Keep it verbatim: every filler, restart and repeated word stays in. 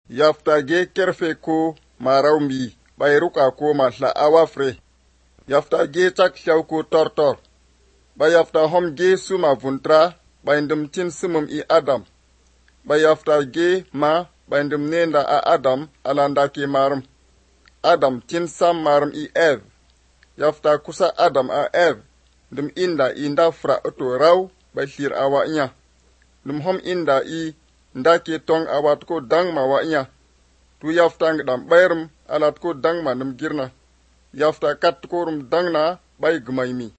Yafta ge kerfe ko maraw mi bayruka ko masla awafre. Yafta ge chak shaw ko tortor. Ba yafta hom ge suma vuntra bayndum tin sumum i Adam. Ba yafta ge ma bayndum nenda a Adam alanda ke marum. Adam tin sam marum i Ev. Yafta kusa Adam a Ev. Dum inda inda fra oto raw ba shir awa nya. Dum hom inda i nda ke tong awat ko dang ma wa nya. Tu yafta ngdam bayrum alat ko dang ma num girna. Yafta kat korum dang na bay gmaymi.